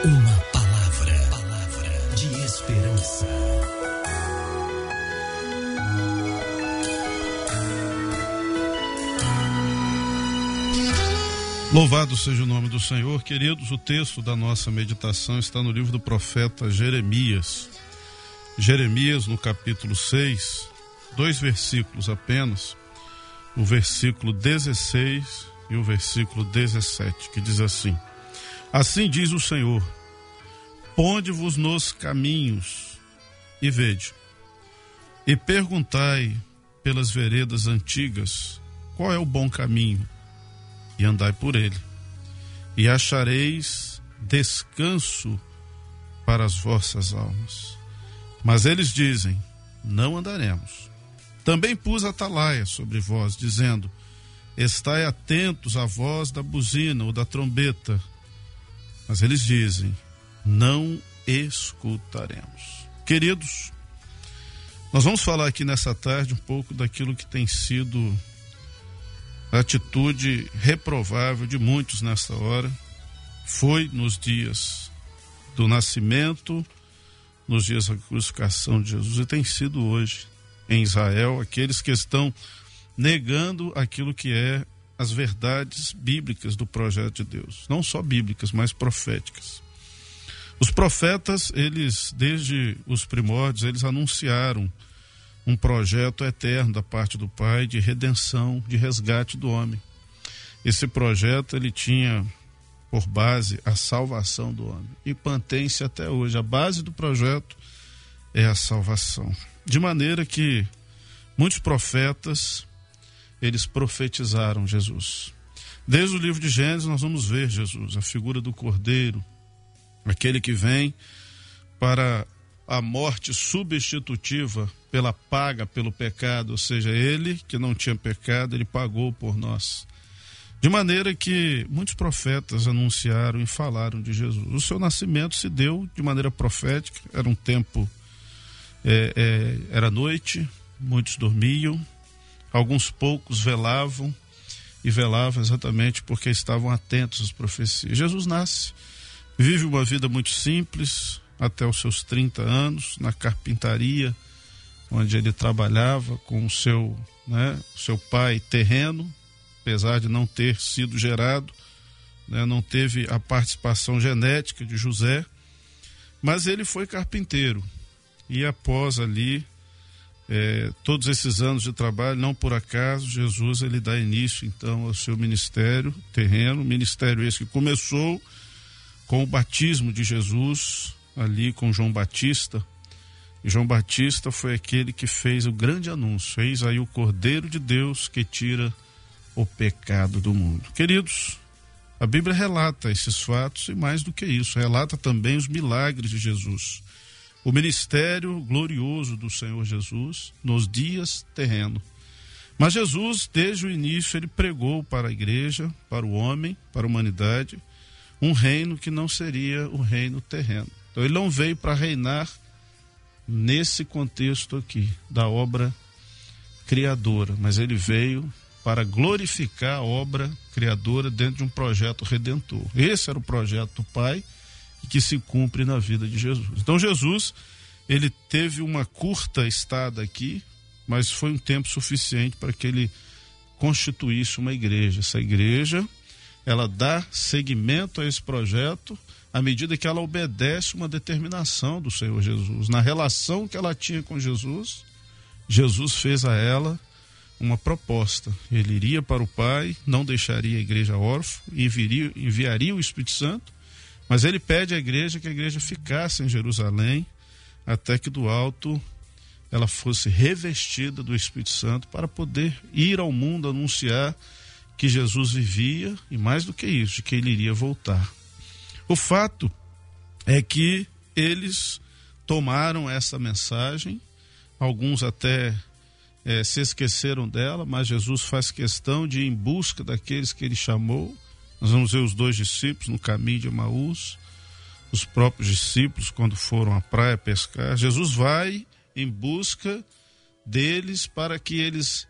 Uma palavra de esperança. Louvado seja o nome do Senhor. Queridos, o texto da nossa meditação está no livro do profeta Jeremias. Jeremias, no capítulo 6, 2 versículos apenas, o versículo 16 e o versículo 17, que diz assim: Assim diz o Senhor, ponde-vos nos caminhos e vede, e perguntai pelas veredas antigas, qual é o bom caminho, e andai por ele, e achareis descanso para as vossas almas. Mas eles dizem, não andaremos. Também pus atalaia sobre vós, dizendo, estai atentos à voz da buzina ou da trombeta. Mas eles dizem, não escutaremos. Queridos, nós vamos falar aqui nessa tarde um pouco daquilo que tem sido a atitude reprovável de muitos nesta hora. Foi nos dias do nascimento, nos dias da crucificação de Jesus, e tem sido hoje em Israel, aqueles que estão negando aquilo que é as verdades bíblicas do projeto de Deus. Não só bíblicas, mas proféticas. Os profetas, eles, desde os primórdios, eles anunciaram um projeto eterno da parte do Pai de redenção, de resgate do homem. Esse projeto, ele tinha por base a salvação do homem e mantém-se até hoje. A base do projeto é a salvação. De maneira que muitos profetas, eles profetizaram Jesus. Desde o livro de Gênesis nós vamos ver Jesus, a figura do Cordeiro, aquele que vem para a morte substitutiva pela paga pelo pecado, ou seja, ele que não tinha pecado, ele pagou por nós. De maneira que muitos profetas anunciaram e falaram de Jesus. O seu nascimento se deu de maneira profética, era um tempo, era noite, muitos dormiam, alguns poucos velavam, e velavam exatamente porque estavam atentos às profecias. Jesus nasce, vive uma vida muito simples, até os seus 30 anos, na carpintaria, onde ele trabalhava com o seu pai terreno, apesar de não ter sido gerado, não teve a participação genética de José, mas ele foi carpinteiro. E após ali, todos esses anos de trabalho, não por acaso, Jesus ele dá início então ao seu ministério terreno, ministério esse que começou com o batismo de Jesus, ali com João Batista. E João Batista foi aquele que fez o grande anúncio, eis aí o Cordeiro de Deus que tira o pecado do mundo. Queridos, a Bíblia relata esses fatos e mais do que isso, relata também os milagres de Jesus, o ministério glorioso do Senhor Jesus nos dias terrenos. Mas Jesus, desde o início, ele pregou para a igreja, para o homem, para a humanidade, um reino que não seria o reino terreno. Então ele não veio para reinar nesse contexto aqui da obra criadora, mas ele veio para glorificar a obra criadora dentro de um projeto redentor. Esse era o projeto do Pai e que se cumpre na vida de Jesus. Então Jesus, ele teve uma curta estada aqui, mas foi um tempo suficiente para que ele constituísse uma igreja. Essa igreja, ela dá seguimento a esse projeto à medida que ela obedece uma determinação do Senhor Jesus. Na relação que ela tinha com Jesus, Jesus fez a ela uma proposta. Ele iria para o Pai, não deixaria a igreja órfã, enviaria o Espírito Santo, mas ele pede à igreja que a igreja ficasse em Jerusalém, até que do alto ela fosse revestida do Espírito Santo para poder ir ao mundo anunciar que Jesus vivia e mais do que isso, de que ele iria voltar. O fato é que eles tomaram essa mensagem, alguns até se esqueceram dela, mas Jesus faz questão de ir em busca daqueles que ele chamou. Nós vamos ver os 2 discípulos no caminho de Emaús, os próprios discípulos quando foram à praia pescar. Jesus vai em busca deles para que eles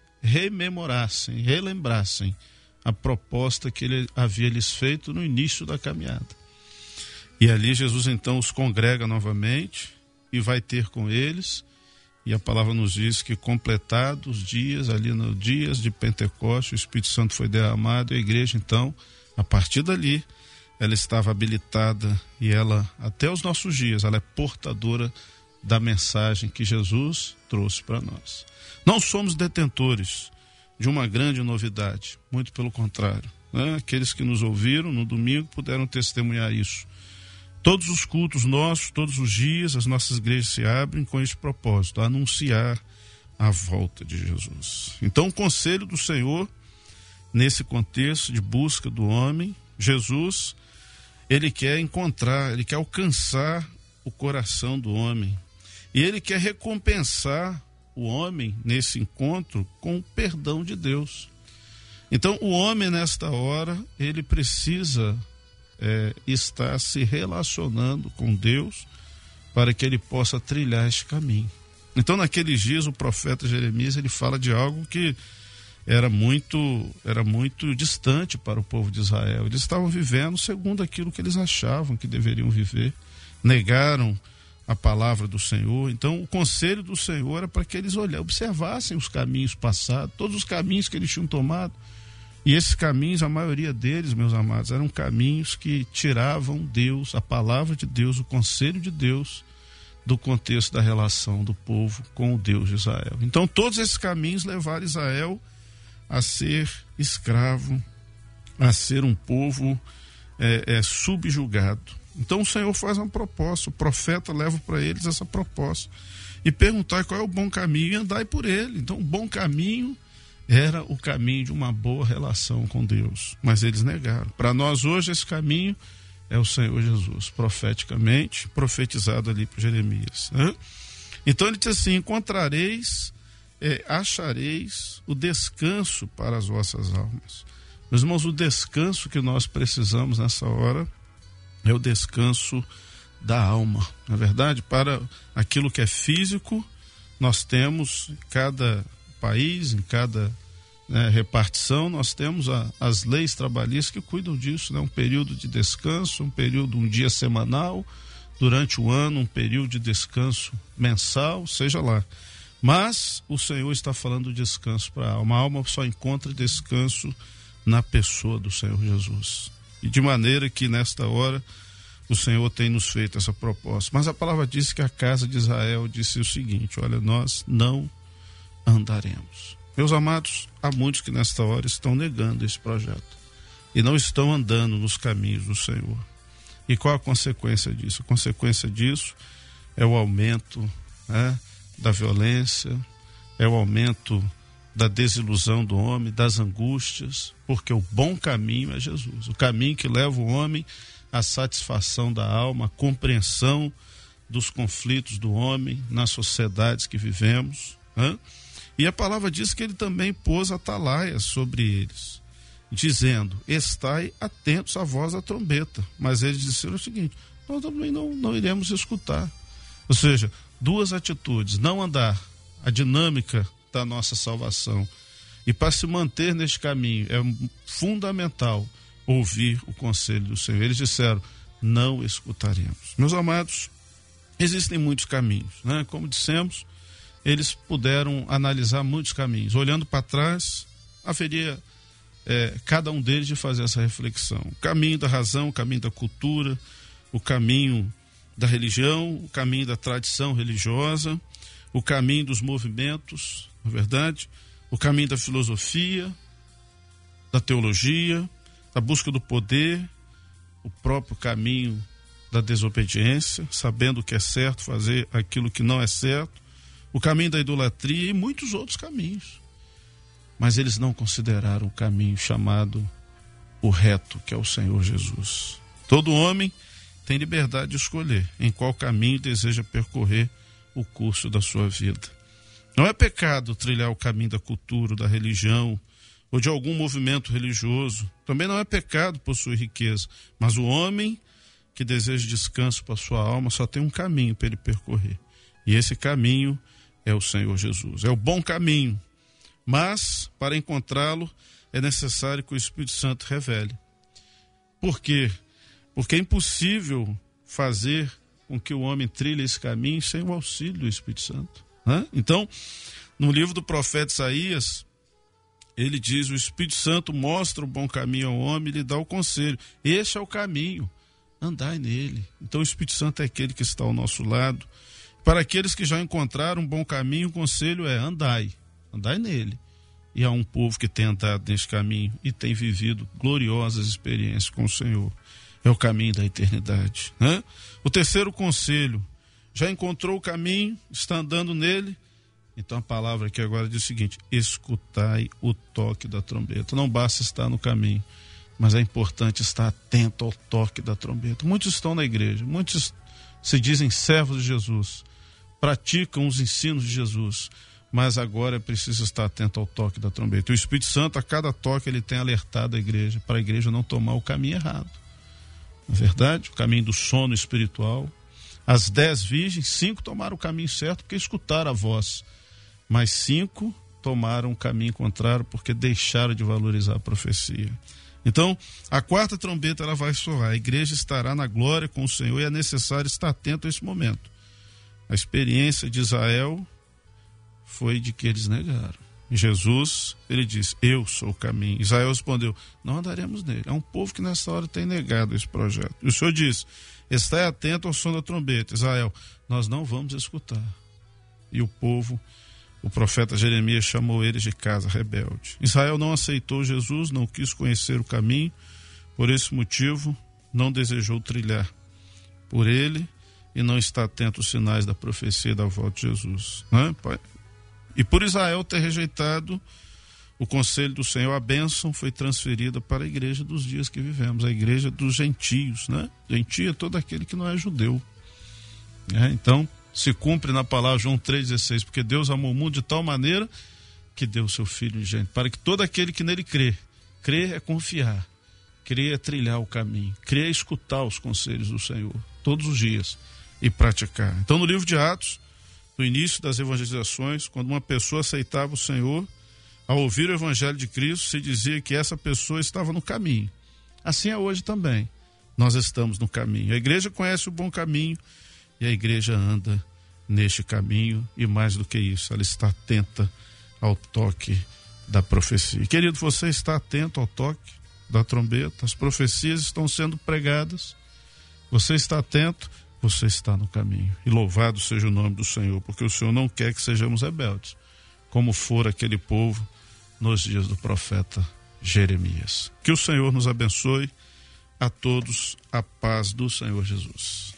relembrassem a proposta que ele havia lhes feito no início da caminhada. E ali Jesus então os congrega novamente e vai ter com eles. E a palavra nos diz que completados os dias, ali nos dias de Pentecostes, o Espírito Santo foi derramado e a igreja então, a partir dali, ela estava habilitada e ela, até os nossos dias, ela é portadora da mensagem que Jesus trouxe para nós. Não somos detentores de uma grande novidade, muito pelo contrário, né? Aqueles que nos ouviram no domingo puderam testemunhar isso. Todos os cultos nossos, todos os dias, as nossas igrejas se abrem com esse propósito, anunciar a volta de Jesus. Então, o conselho do Senhor, nesse contexto de busca do homem, Jesus, ele quer encontrar, ele quer alcançar o coração do homem. E ele quer recompensar o homem nesse encontro com o perdão de Deus. Então, o homem, nesta hora, ele precisa estar se relacionando com Deus para que ele possa trilhar este caminho. Então, naqueles dias, o profeta Jeremias, ele fala de algo que era muito distante para o povo de Israel. Eles estavam vivendo segundo aquilo que eles achavam que deveriam viver. Negaram a palavra do Senhor. Então, o conselho do Senhor era para que eles observassem os caminhos passados, todos os caminhos que eles tinham tomado. E esses caminhos, a maioria deles, meus amados, eram caminhos que tiravam Deus, a palavra de Deus, o conselho de Deus, do contexto da relação do povo com o Deus de Israel. Então, todos esses caminhos levaram Israel a ser escravo, a ser um povo subjugado. Então, o Senhor faz uma proposta, o profeta leva para eles essa proposta e perguntar qual é o bom caminho e andai por ele. Então, o bom caminho era o caminho de uma boa relação com Deus, mas eles negaram. Para nós hoje esse caminho é o Senhor Jesus, profeticamente profetizado ali por Jeremias, né? Então ele diz assim: encontrareis, achareis o descanso para as vossas almas. Meus irmãos, o descanso que nós precisamos nessa hora é o descanso da alma. Na verdade, para aquilo que é físico, nós temos em cada país, em cada repartição, nós temos as leis trabalhistas que cuidam disso, né? Um período de descanso, um dia semanal, durante o ano, um período de descanso mensal, seja lá. Mas o Senhor está falando de descanso para a alma. A alma só encontra descanso na pessoa do Senhor Jesus. E de maneira que nesta hora o Senhor tem nos feito essa proposta. Mas a palavra diz que a casa de Israel disse o seguinte: olha, nós não andaremos. Meus amados, há muitos que nesta hora estão negando esse projeto e não estão andando nos caminhos do Senhor. E qual a consequência disso? A consequência disso é o aumento da violência, é o aumento da desilusão do homem, das angústias, porque o bom caminho é Jesus, o caminho que leva o homem à satisfação da alma, à compreensão dos conflitos do homem nas sociedades que vivemos, E a palavra diz que ele também pôs atalaias sobre eles, dizendo: estai atentos à voz da trombeta. Mas eles disseram o seguinte: nós também não iremos escutar. Ou seja, duas atitudes: não andar, a dinâmica da nossa salvação. E para se manter neste caminho é fundamental ouvir o conselho do Senhor. Eles disseram: não escutaremos. Meus amados, existem muitos caminhos, né? Como dissemos, eles puderam analisar muitos caminhos. Olhando para trás, haveria cada um deles de fazer essa reflexão. O caminho da razão, o caminho da cultura, o caminho da religião, o caminho da tradição religiosa, o caminho dos movimentos, na verdade, o caminho da filosofia, da teologia, da busca do poder, o próprio caminho da desobediência, sabendo o que é certo, fazer aquilo que não é certo, o caminho da idolatria e muitos outros caminhos. Mas eles não consideraram o caminho chamado o reto, que é o Senhor Jesus. Todo homem tem liberdade de escolher em qual caminho deseja percorrer o curso da sua vida. Não é pecado trilhar o caminho da cultura, da religião ou de algum movimento religioso. Também não é pecado possuir riqueza. Mas o homem que deseja descanso para a sua alma só tem um caminho para ele percorrer. E esse caminho é o Senhor Jesus. É o bom caminho. Mas, para encontrá-lo, é necessário que o Espírito Santo revele. Por quê? Porque é impossível fazer com que o homem trilhe esse caminho sem o auxílio do Espírito Santo, né? Então, no livro do profeta Isaías, ele diz: o Espírito Santo mostra o bom caminho ao homem e lhe dá o conselho. Este é o caminho, andai nele. Então o Espírito Santo é aquele que está ao nosso lado. Para aqueles que já encontraram um bom caminho, o conselho é: andai nele. E há um povo que tem andado nesse caminho e tem vivido gloriosas experiências com o Senhor. É o caminho da eternidade, né? O terceiro conselho: já encontrou o caminho, está andando nele. Então a palavra aqui agora diz o seguinte: escutai o toque da trombeta. Não basta estar no caminho, mas é importante estar atento ao toque da trombeta. Muitos estão na igreja, muitos se dizem servos de Jesus, praticam os ensinos de Jesus, mas agora é preciso estar atento ao toque da trombeta. O Espírito Santo, a cada toque, ele tem alertado a igreja, para a igreja não tomar o caminho errado. Na verdade, o caminho do sono espiritual. As 10 virgens, 5 tomaram o caminho certo porque escutaram a voz, mas 5 tomaram o caminho contrário porque deixaram de valorizar a profecia. Então, a quarta trombeta ela vai soar. A igreja estará na glória com o Senhor e é necessário estar atento a esse momento. A experiência de Israel foi de que eles negaram. E Jesus, ele disse: eu sou o caminho. Israel respondeu: não andaremos nele. É um povo que nessa hora tem negado esse projeto. E o Senhor disse: estai atento ao som da trombeta. Israel: nós não vamos escutar. E o povo, o profeta Jeremias chamou eles de casa rebelde. Israel não aceitou Jesus, não quis conhecer o caminho, por esse motivo não desejou trilhar por ele e não está atento aos sinais da profecia da volta de Jesus, né, Pai? E por Israel ter rejeitado o conselho do Senhor, a bênção foi transferida para a igreja dos dias que vivemos, a igreja dos gentios, né? Gentio é todo aquele que não é judeu, né? Então, se cumpre na palavra João 3,16, porque Deus amou o mundo de tal maneira que deu o seu Filho unigênito, para que todo aquele que nele crê, crer é confiar, crer é trilhar o caminho, crer é escutar os conselhos do Senhor, todos os dias, e praticar. Então, no livro de Atos, no início das evangelizações, quando uma pessoa aceitava o Senhor, ao ouvir o evangelho de Cristo, se dizia que essa pessoa estava no caminho. Assim é hoje também, nós estamos no caminho. A igreja conhece o bom caminho, e a igreja anda neste caminho, e mais do que isso, ela está atenta ao toque da profecia. Querido, você está atento ao toque da trombeta? As profecias estão sendo pregadas, você está atento, você está no caminho. E louvado seja o nome do Senhor, porque o Senhor não quer que sejamos rebeldes, como for aquele povo nos dias do profeta Jeremias. Que o Senhor nos abençoe, a todos a paz do Senhor Jesus.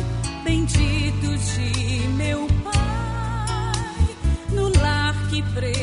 Bendito de meu Pai, no lar que